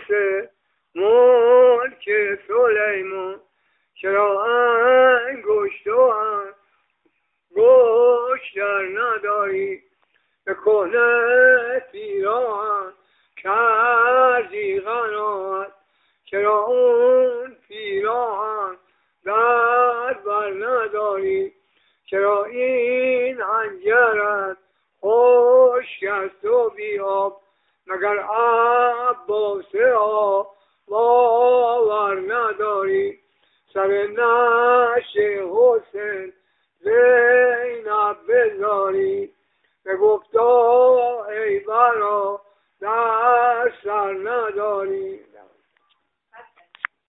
مثل ملک سلیمان، چرا انگشت و انگشتر نداری؟ به کهنه پیراهن کردی قناعت، چرا اون پیراهن در بر نداری؟ چرا این حنجرت خشک است و بی آب، مگر عباس آب باور نداری؟ سر نشت